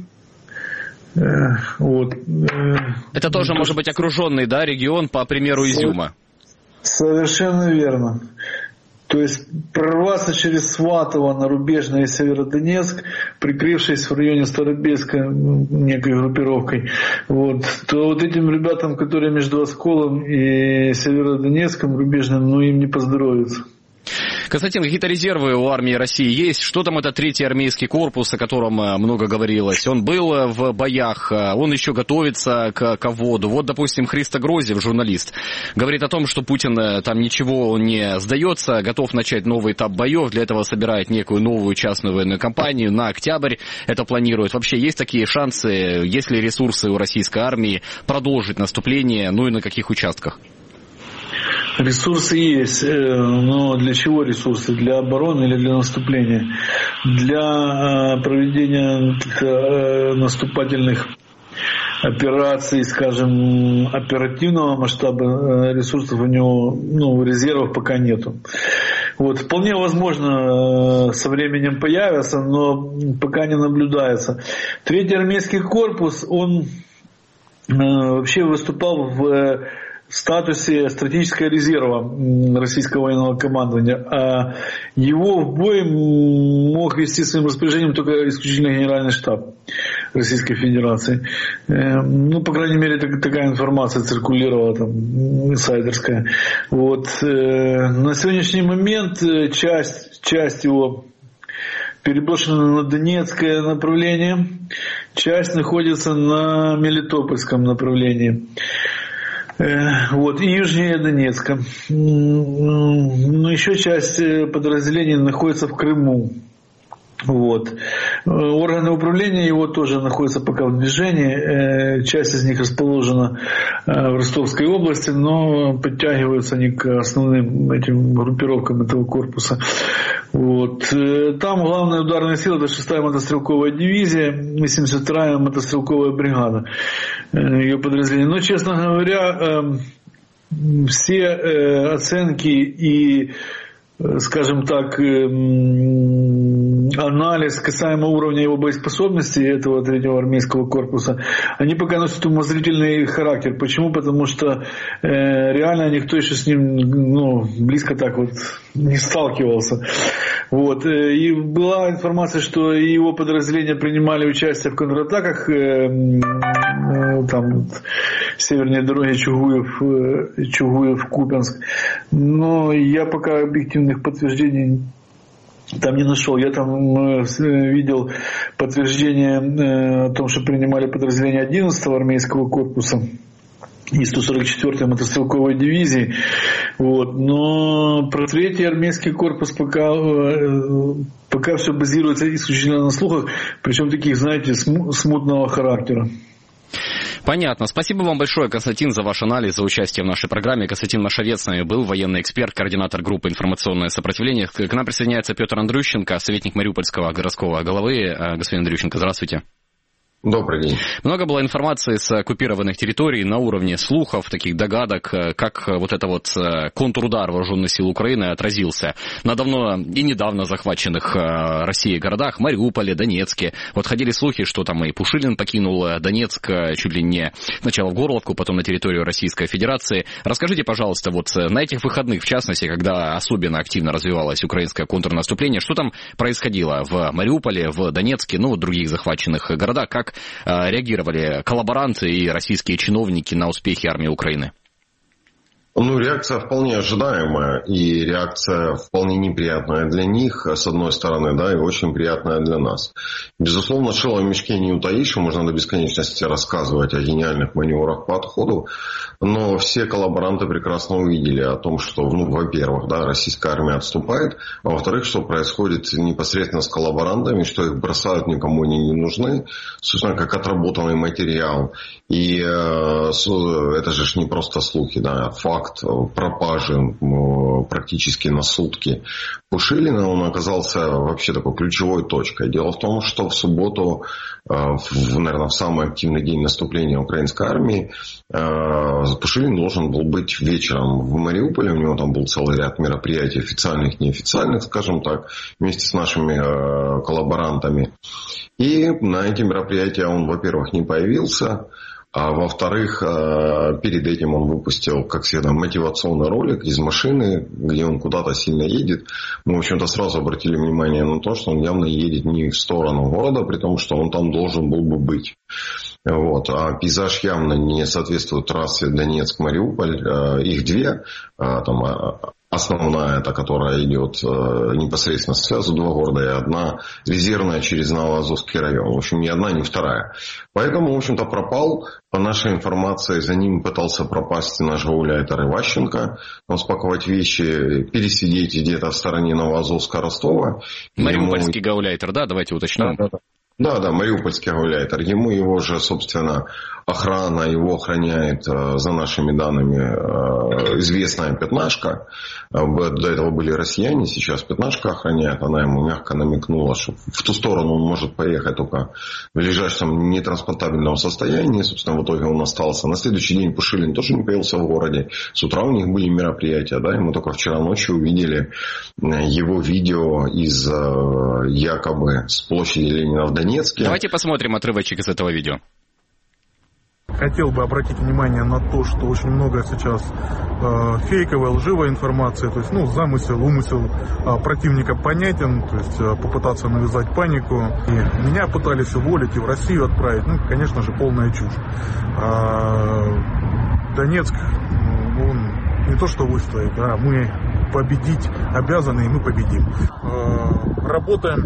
вот. Это тоже может быть окруженный, да, регион, по примеру Изюма? Совершенно верно. То есть прорваться через Сватово на Рубежное и Северодонецк, прикрывшись в районе Старобельска некой группировкой, вот, то вот этим ребятам, которые между Осколом и Северодонецком, Рубежным, ну им не поздоровится. Константин, какие-то резервы у армии России есть? Что там это 3-й армейский корпус, о котором много говорилось? Он был в боях, он еще готовится к вводу. Вот, допустим, Христо Грозев, журналист, говорит о том, что Путин там ничего не сдается, готов начать новый этап боев, для этого собирает некую новую частную военную кампанию на октябрь, это планирует. Вообще есть такие шансы, есть ли ресурсы у российской армии продолжить наступление, ну и на каких участках? Ресурсы есть, но для чего ресурсы? Для обороны или для наступления? Для проведения наступательных операций, скажем, оперативного масштаба ресурсов у него, ну, резервов пока нету. Вот, вполне возможно, со временем появятся, но пока не наблюдается. 3-й армейский корпус, он вообще выступал в статусе стратегического резерва российского военного командования, а его в бой мог вести своим распоряжением только исключительно Генеральный штаб Российской Федерации. Ну, по крайней мере, такая информация циркулировала там, инсайдерская. Вот. На сегодняшний момент часть его переброшена на Донецкое направление, часть находится на Мелитопольском направлении. Вот, и южнее Донецка. Но еще часть подразделений находится в Крыму. Вот. Органы управления его тоже находятся пока в движении. Часть из них расположена в Ростовской области, но подтягиваются они к основным этим группировкам этого корпуса. Вот. Там главная ударная сила — это 6-я мотострелковая дивизия, 82-я мотострелковая бригада, ее подразделение. Но, честно говоря, все оценки и, скажем так, анализ касаемо уровня его боеспособности этого 3-го армейского корпуса, они пока носят умозрительный характер. Почему? Потому что реально никто еще с ним близко так вот не сталкивался. Вот. И была информация, что его подразделения принимали участие в контратаках там севернее дороги Чугуев-Купянск. Но я пока объективных подтверждений там не нашел. Я там видел подтверждение о том, что принимали подразделения 11-го армейского корпуса и 144-й мотострелковой дивизии. Вот. Но про 3-й армейский корпус пока все базируется исключительно на слухах, причем таких, знаете, смутного характера. Понятно. Спасибо вам большое, Константин, за ваш анализ, за участие в нашей программе. Константин Машовец с нами был, военный эксперт, координатор группы «Информационное сопротивление». К нам присоединяется Петр Андрющенко, советник Мариупольского городского головы. Господин Андрющенко, здравствуйте. Добрый день. Много было информации с оккупированных территорий на уровне слухов, таких догадок, как вот это вот контрудар вооруженных сил Украины отразился на давно и недавно захваченных Россией городах Мариуполе, Донецке. Вот ходили слухи, что там и Пушилин покинул Донецк чуть ли не сначала в Горловку, потом на территорию Российской Федерации. Расскажите, пожалуйста, вот на этих выходных, в частности, когда особенно активно развивалось украинское контрнаступление, что там происходило в Мариуполе, в Донецке, в других захваченных городах, как реагировали коллаборанты и российские чиновники на успехи армии Украины? Реакция вполне ожидаемая, и реакция вполне неприятная для них, с одной стороны, да, и очень приятная для нас. Безусловно, шило в мешке не утаишь, можно до бесконечности рассказывать о гениальных маневрах по отходу, но все коллаборанты прекрасно увидели о том, что, во-первых, да, российская армия отступает, а во-вторых, что происходит непосредственно с коллаборантами, что их бросают, никому они не нужны, собственно, как отработанный материал. И это же не просто слухи, да, факт пропажи практически на сутки Пушилина, он оказался вообще такой ключевой точкой. Дело в том, что в субботу, наверное, в самый активный день наступления украинской армии, Пушилин должен был быть вечером в Мариуполе, у него там был целый ряд мероприятий, официальных, неофициальных, скажем так, вместе с нашими коллаборантами. И на эти мероприятия он, во-первых, не появился, а во-вторых, перед этим он выпустил, как всегда, мотивационный ролик из машины, где он куда-то сильно едет. Мы, в общем-то, сразу обратили внимание на то, что он явно едет не в сторону города, при том, что он там должен был бы быть. Вот. А пейзаж явно не соответствует трассе Донецк-Мариуполь. Их две. Там основная, та, которая идет непосредственно связывает два города, и одна резервная через Новоазовский район. В общем, ни одна, ни вторая. Поэтому, в общем-то, пропал. По нашей информации, за ним пытался пропасть наш гауляйтер Иващенко, спаковать вещи, пересидеть где-то в стороне Новоазовска-Ростова. Мариупольский гауляйтер, да? Давайте уточним. Да, мариупольский гауляйтер. Ему его же, собственно, охрана, его охраняет, за нашими данными, известная пятнашка. До этого были россияне, сейчас пятнашка охраняет. Она ему мягко намекнула, что в ту сторону он может поехать только в лежащем нетранспортабельном состоянии. Собственно, в итоге он остался. На следующий день Пушилин тоже не появился в городе. С утра у них были мероприятия, да, и мы только вчера ночью увидели его видео из якобы с площади Ленина в Донецке. Давайте посмотрим отрывочек из этого видео. Хотел бы обратить внимание на то, что очень много сейчас фейковой, лживой информации, то есть, замысел, умысел противника понятен, то есть попытаться навязать панику. И меня пытались уволить и в Россию отправить, конечно же, полная чушь. Донецк, он не то что выстоит, а мы победить обязаны, и мы победим. Работаем,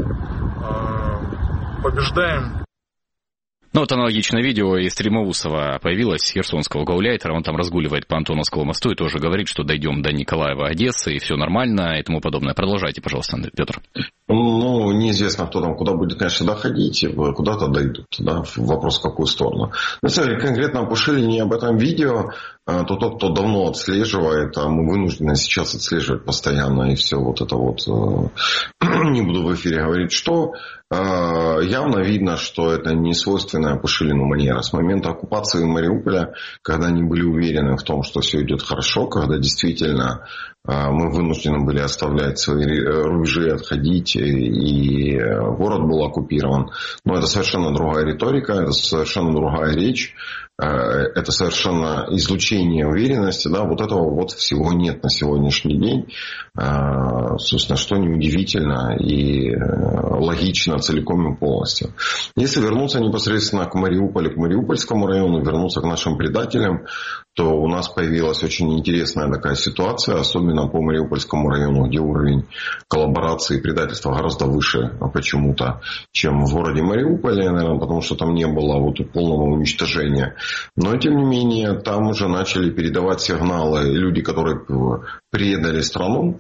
побеждаем. Вот аналогичное видео из Стремоусова появилось, с херсонского гауляйтера. Он там разгуливает по Антоновскому мосту и тоже говорит, что дойдем до Николаева, Одессы, и все нормально, и тому подобное. Продолжайте, пожалуйста, Петр. Неизвестно, кто там куда будет, конечно, доходить, куда-то дойдут, да, вопрос в какую сторону. На самом деле, конкретно о Пушилине об этом видео, то тот, кто давно отслеживает, а мы вынуждены сейчас отслеживать постоянно, и все вот это вот, не буду в эфире говорить, что явно видно, что это не свойственная Пушилину манера. С момента оккупации Мариуполя, когда они были уверены в том, что все идет хорошо, когда действительно мы вынуждены были оставлять свои рубежи, отходить, и и город был оккупирован. Но это совершенно другая риторика, это совершенно другая речь. Это совершенно излучение уверенности, да, вот этого вот всего нет на сегодняшний день. Собственно, что неудивительно и логично целиком и полностью. Если вернуться непосредственно к Мариуполю, к Мариупольскому району, вернуться к нашим предателям, то у нас появилась очень интересная такая ситуация, особенно по Мариупольскому району, где уровень коллаборации и предательства гораздо выше почему-то, чем в городе Мариуполе, наверное, потому что там не было вот полного уничтожения. Но, тем не менее, там уже начали передавать сигналы люди, которые предали страну,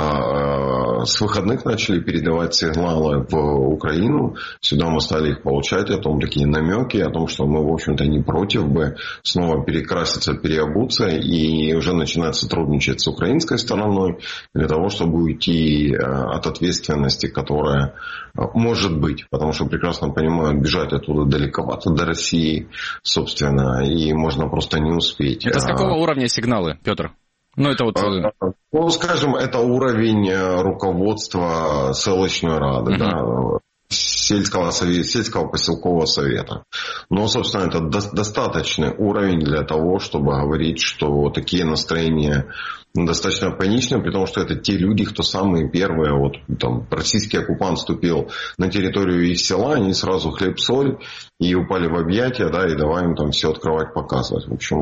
с выходных начали передавать сигналы в Украину. Сюда мы стали их получать, о том такие намеки, о том, что мы, в общем-то, не против бы снова перекраситься, переобуться и уже начинать сотрудничать с украинской стороной для того, чтобы уйти от ответственности, которая может быть, потому что прекрасно понимают, бежать оттуда далековато до России, собственно, и можно просто не успеть. Это с какого уровня сигналы, Петр? Ну, это вот... Ну, скажем, это уровень руководства селищной рады, да, сельского поселкового совета. Но, собственно, это достаточный уровень для того, чтобы говорить, что такие настроения достаточно паничные, при том, что это те люди, кто самые первые, вот там российский оккупант вступил на территорию их села, они сразу хлеб-соль и упали в объятия, да, и давай им там все открывать, показывать. В общем,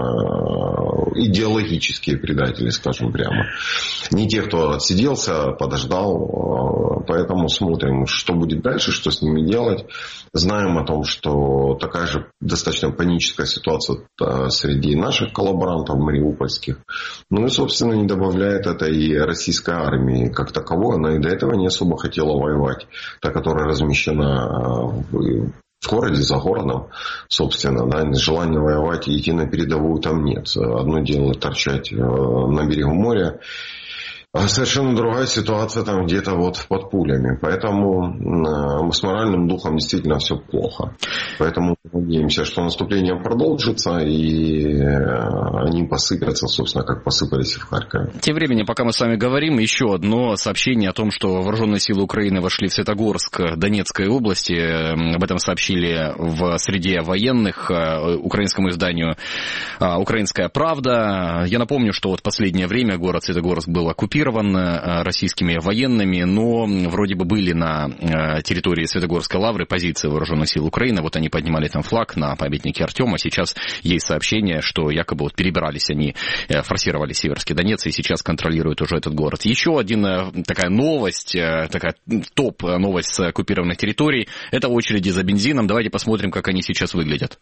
идеологические предатели, скажем прямо. Не те, кто отсиделся, подождал, поэтому смотрим, что будет дальше, что с ними делать. Знаем о том, что такая же достаточно паническая ситуация среди наших коллаборантов мариупольских. Ну и, собственно, не добавляет это и российской армии как таковой. Она и до этого не особо хотела воевать. Та, которая размещена в городе, за городом, собственно, да, желания воевать и идти на передовую там нет. Одно дело торчать на берегу моря, а совершенно другая ситуация там где-то вот под пулями. Поэтому с моральным духом действительно все плохо. Поэтому надеемся, что наступление продолжится и они посыпятся, собственно, как посыпались в Харькове. Тем временем, пока мы с вами говорим, еще одно сообщение о том, что вооруженные силы Украины вошли в Светогорск Донецкой области. Об этом сообщили в среде военных украинскому изданию «Украинская правда». Я напомню, что вот последнее время город Светогорск был оккупирован российскими военными, но вроде бы были на территории Светогорской лавры позиции вооруженных сил Украины. Вот они поднимали там флаг на памятнике Артема. Сейчас есть сообщение, что якобы вот перебирались они, форсировали Северский Донец и сейчас контролируют уже этот город. Еще одна такая новость, такая топ-новость с оккупированных территорий. Это очереди за бензином. Давайте посмотрим, как они сейчас выглядят.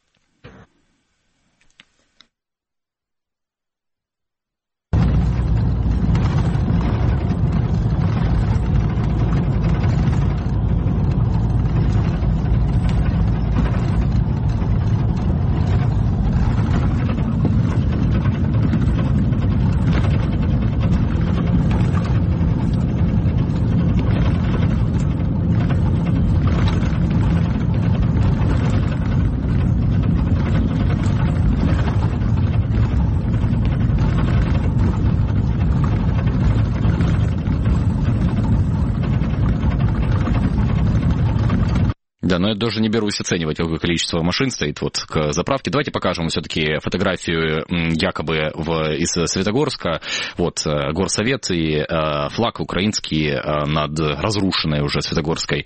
Да, но я даже не берусь оценивать, какое количество машин стоит вот к заправке. Давайте покажем все-таки фотографию якобы из Светогорска. Вот горсовет и флаг украинский над разрушенной уже Светогорской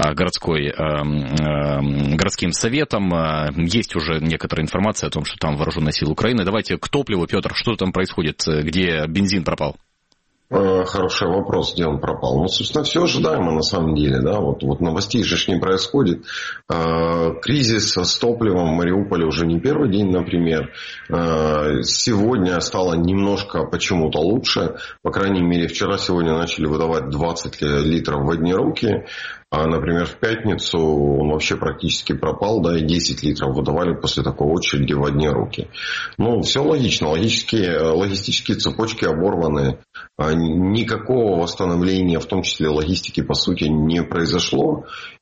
городским советом. Есть уже некоторая информация о том, что там вооруженные силы Украины. Давайте к топливу, Петр, что там происходит, где бензин пропал? Хороший вопрос, где он пропал. Ну, собственно, все ожидаемо на самом деле. Да? Вот новостей же не происходит. Кризис с топливом в Мариуполе уже не первый день, например. Сегодня стало немножко почему-то лучше. По крайней мере, вчера-сегодня начали выдавать 20 литров в одни руки. А, например, в пятницу он вообще практически пропал, да, и 10 литров выдавали после такой очереди в одни руки. Ну, все логично. Логистические цепочки оборваны. Никакого восстановления, в том числе логистики, по сути, не произошло.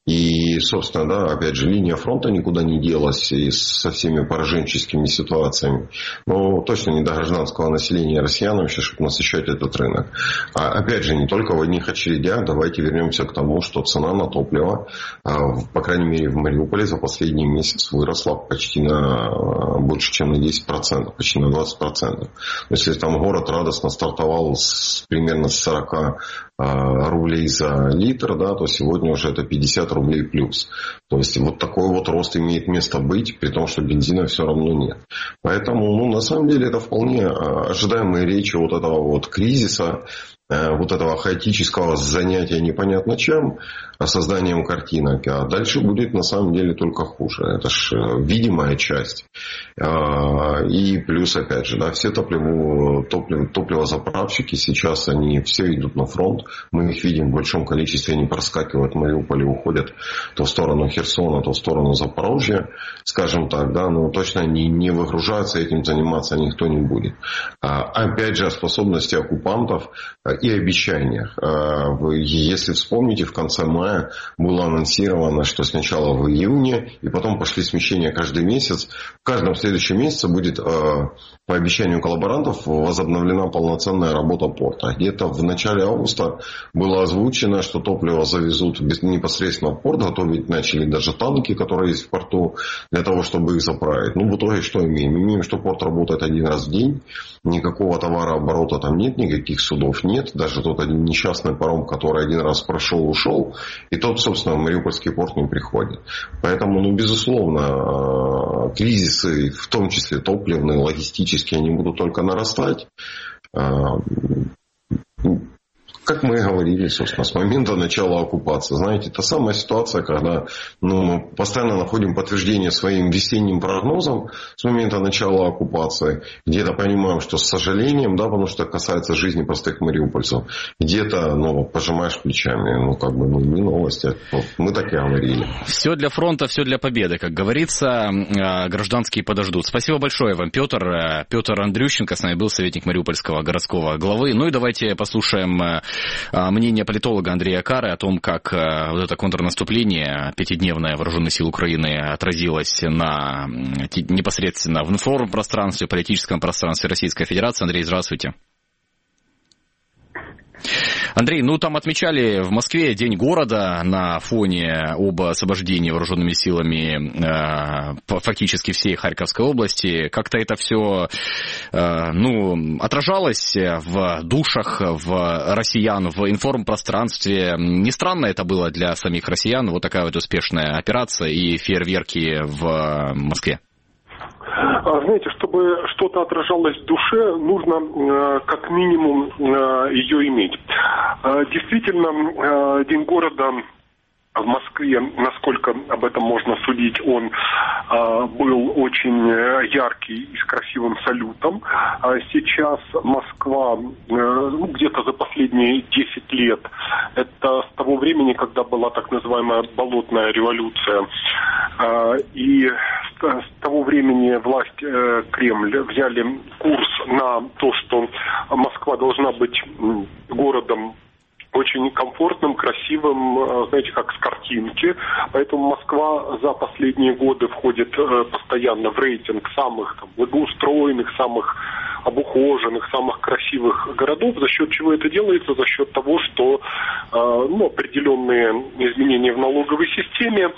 И, собственно, да, опять же, линия фронта никуда не делась и со всеми пораженческими ситуациями. Но точно не до гражданского населения россиян вообще, чтобы насыщать этот рынок. А опять же, не только в одних очередях. Давайте вернемся к тому, что цена на топливо, по крайней мере, в Мариуполе за последний месяц выросла почти на больше, чем на 10%, почти на 20%. Если там город радостно стартовал примерно с 40 рублей за литр, да, то сегодня уже это 50 рублей плюс. То есть вот такой вот рост имеет место быть, при том, что бензина все равно нет. Поэтому, на самом деле, это вполне ожидаемые речи вот этого вот кризиса, вот этого хаотического занятия непонятно чем, созданием картинок. А дальше будет на самом деле только хуже. Это ж видимая часть. И плюс, опять же, да, все топливозаправщики сейчас, они все идут на фронт. Мы их видим в большом количестве, они проскакивают в Мариуполе, уходят то в сторону Херсона, то в сторону Запорожья, скажем так, да, но точно не выгружаются, этим заниматься никто не будет. Опять же, о способности оккупантов и обещаниях. Если вспомните, в конце мая было анонсировано, что сначала в июне, и потом пошли смещения каждый месяц. В каждом следующем месяце будет, по обещанию коллаборантов, возобновлена полноценная работа порта. Где-то в начале августа было озвучено, что топливо завезут непосредственно в порт, готовить начали даже танки, которые есть в порту, для того, чтобы их заправить. В итоге что имеем? Имеем, что порт работает один раз в день, никакого товарооборота там нет, никаких судов нет, даже тот один несчастный паром, который один раз прошел, ушел, и тот, собственно, в Мариупольский порт не приходит. Поэтому, безусловно, кризисы, в том числе топливные, логистические, они будут только нарастать. Как мы и говорили, собственно, с момента начала оккупации. Знаете, та самая ситуация, когда мы постоянно находим подтверждение своим весенним прогнозам с момента начала оккупации. Где-то понимаем, что с сожалением, да, потому что касается жизни простых мариупольцев. Где-то, пожимаешь плечами. Не новости. Мы так и говорили. Все для фронта, все для победы, как говорится. Гражданские подождут. Спасибо большое вам, Петр. Петр Андрющенко с нами был, советник Мариупольского городского главы. И давайте послушаем мнение политолога Андрея Кары о том, как вот это контрнаступление пятидневное вооруженных сил Украины отразилось непосредственно в информпространстве, политическом пространстве Российской Федерации. Андрей, здравствуйте. Андрей, там отмечали в Москве День города на фоне об освобождении вооруженными силами фактически всей Харьковской области. Как-то это все отражалось в душах, в россиян, в информпространстве. Не странно это было для самих россиян, вот такая вот успешная операция и фейерверки в Москве? Знаете, чтобы что-то отражалось в душе, нужно как минимум ее иметь. Действительно, День города в Москве, насколько об этом можно судить, он был очень яркий и с красивым салютом. Сейчас Москва, где-то за последние 10 лет, это с того времени, когда была так называемая болотная революция, и с того времени власть Кремль взяли курс на то, что Москва должна быть городом очень комфортным, красивым, знаете, как с картинки. Поэтому Москва за последние годы входит постоянно в рейтинг самых благоустроенных, самых обухоженных, самых красивых городов. За счет чего это делается? За счет того, что определенные изменения в налоговой системе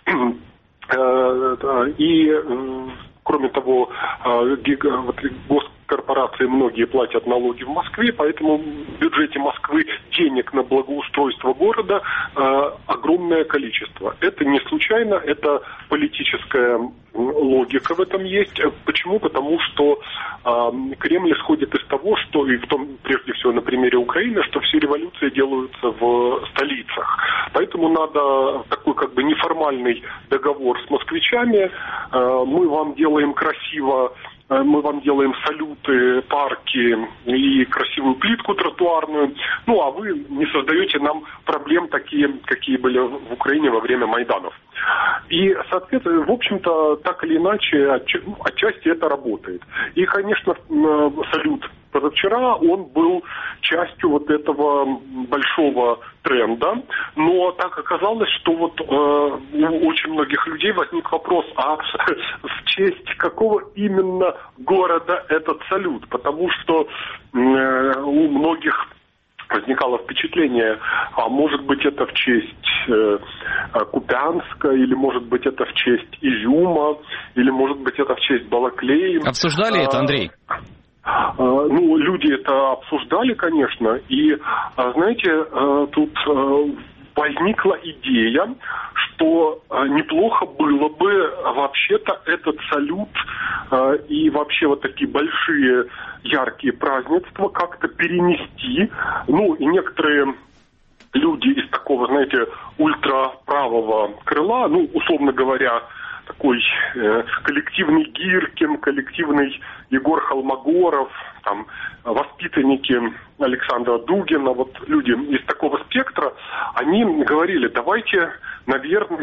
и, кроме того, госкорпорации многие платят налоги в Москве, поэтому в бюджете Москвы денег на благоустройство города огромное количество. Это не случайно, это политическая логика в этом есть. Почему? Потому что Кремль исходит из того, что, и в том, прежде всего на примере Украины, что все революции делаются в столицах. Поэтому надо такой неформальный договор с москвичами. Мы вам делаем красиво, мы вам делаем салюты, парки и красивую плитку тротуарную, а вы не создаете нам проблем такие, какие были в Украине во время Майданов. И, соответственно, в общем-то, так или иначе, отчасти это работает. И, конечно, салют позавчера он был частью вот этого большого тренда, но так оказалось, что вот у очень многих людей возник вопрос, а в честь какого именно города этот салют, потому что у многих возникало впечатление, а может быть это в честь Купянска, или может быть это в честь Изюма, или может быть это в честь Балаклеи. Обсуждали это, Андрей? Ну, люди это обсуждали, конечно, и, знаете, тут возникла идея, что неплохо было бы вообще-то этот салют и вообще вот такие большие яркие празднества как-то перенести. Ну, и некоторые люди из такого, знаете, ультраправого крыла, ну, условно говоря, такой коллективный Гиркин, коллективный Егор Холмогоров, там, воспитанники Александра Дугина, вот люди из такого спектра, они говорили, давайте, наверное,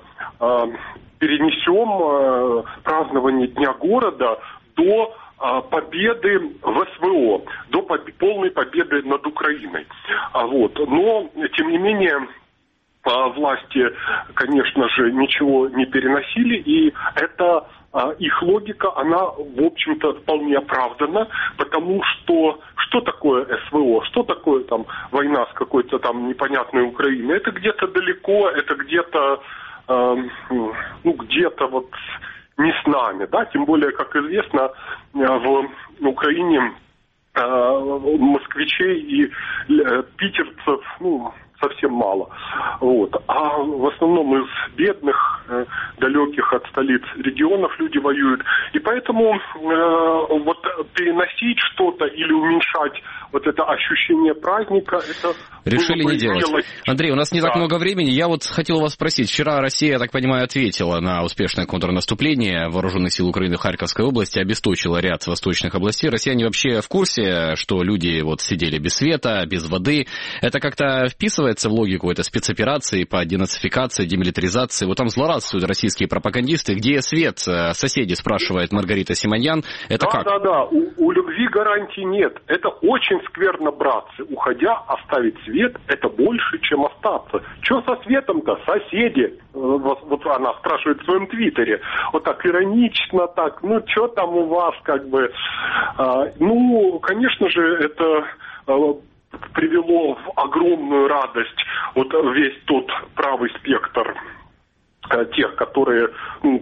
перенесем празднование Дня города до победы в СВО, до полной победы над Украиной. Вот. Но, тем не менее, власти, конечно же, ничего не переносили, и это их логика, она, в общем-то, вполне оправдана, потому что такое СВО, что такое там война с какой-то там непонятной Украиной? Это где-то далеко, это где-то, где-то вот не с нами, да, тем более, как известно, в Украине москвичей и питерцев, совсем мало. Вот. А в основном из бедных, далеких от столиц регионов люди воюют. И поэтому вот переносить что-то или уменьшать вот это ощущение праздника, это... Решили не делать. Андрей, у нас не так много времени. Я вот хотел вас спросить. Вчера Россия, я так понимаю, ответила на успешное контрнаступление вооруженных сил Украины в Харьковской области, обесточила ряд восточных областей. Россияне вообще в курсе, что люди вот сидели без света, без воды. Это как-то вписывается в логику этой спецоперации по денацификации, демилитаризации? Вот там злорадствуют российские пропагандисты. Где свет? Соседи, спрашивает Маргарита Симоньян. Это как? Да. У любви гарантий нет. Это очень скверно, братцы. Уходя, оставить свет, это больше, чем остаться. Что со светом-то? Соседи. Вот она спрашивает в своем твиттере. Вот так иронично, так, что там у вас, как бы. Конечно же, это привело в огромную радость вот весь тот правый спектр тех, у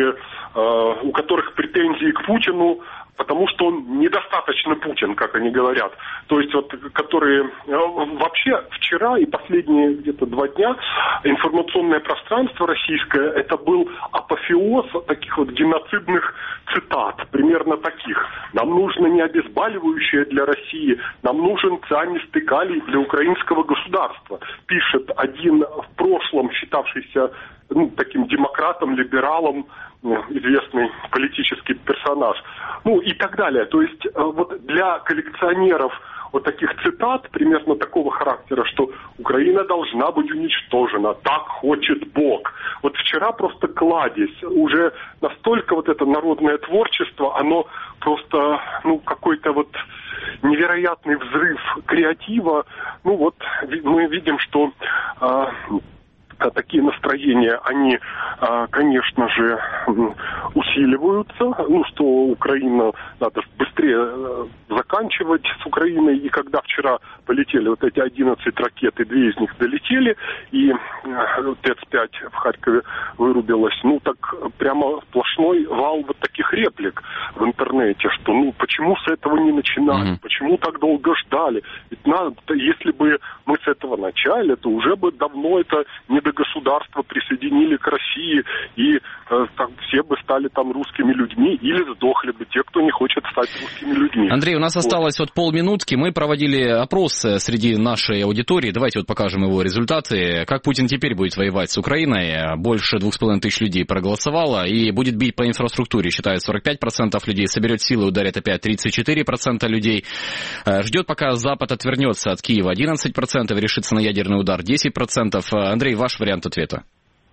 которых претензии к Путину, потому что он недостаточно Путин, как они говорят. То есть вот, которые вообще вчера и последние где-то 2 дня информационное пространство российское, это был апофеоз таких вот геноцидных цитат, примерно таких. Нам нужно не обезболивающее для России, нам нужен цианистый калий для украинского государства, пишет один в прошлом считавшийся таким демократом, либералом, известный политический персонаж, и так далее. То есть вот для коллекционеров вот таких цитат примерно такого характера, что Украина должна быть уничтожена, так хочет Бог. Вот вчера просто кладезь, уже настолько вот это народное творчество, оно просто, какой-то вот невероятный взрыв креатива. Мы видим, что такие настроения, они, конечно же, усиливаются, что Украина надо быстрее заканчивать с Украиной, и когда вчера полетели вот эти 11 ракет, и 2 из них долетели, и ТЭЦ-5 в Харькове вырубилась, так прямо сплошной вал вот таких реплик в интернете, что почему с этого не начинали, почему так долго ждали, ведь если бы мы с этого начали, то уже бы давно это не до государства присоединили к России, и все бы стали там русскими людьми, или сдохли бы те, кто не хочет стать русскими людьми. Андрей, у нас осталось полминутки. Мы проводили опрос среди нашей аудитории. Давайте покажем его результаты. Как Путин теперь будет воевать с Украиной? Больше 2500 людей проголосовало. И будет бить по инфраструктуре, считают 45% людей. Соберет силы, ударит опять 34% людей. Ждет, пока Запад отвернется от Киева 11%, решится на ядерный удар 10%. Андрей, ваш вариант ответа?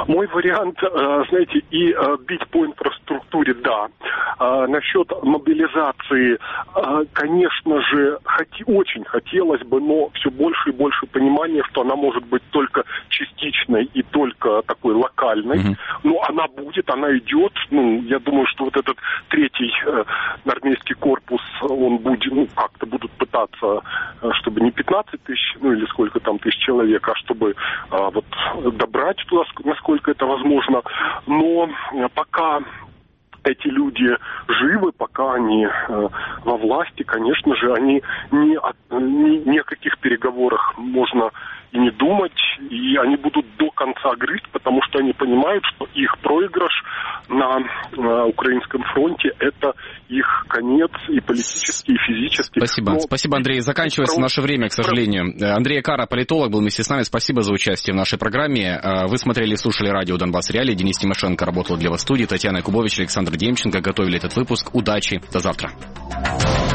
Мой вариант, знаете, и бить по инфраструктуре, да. Насчет мобилизации, конечно же, очень хотелось бы, но все больше и больше понимания, что она может быть только частичной и только такой локальной. Но она будет, она идет. Я думаю, что вот этот третий армейский корпус, он будет, как-то будут пытаться, чтобы не 15 тысяч, или сколько там тысяч человек, а чтобы вот добрать туда, насколько это возможно. Но пока эти люди живы, пока они во власти, конечно же, они ни о каких переговорах можно и не думать, и они будут до конца грызть, потому что они понимают, что их проигрыш на украинском фронте – это их конец и политический, и физический. Спасибо. Спасибо, Андрей. Заканчивается наше время, к сожалению. Андрей Акара, политолог, был вместе с нами. Спасибо за участие в нашей программе. Вы смотрели и слушали радио «Донбасс Реалии». Денис Тимошенко работал для вас в студии. Татьяна Якубович, Александр Демченко готовили этот выпуск. Удачи. До завтра.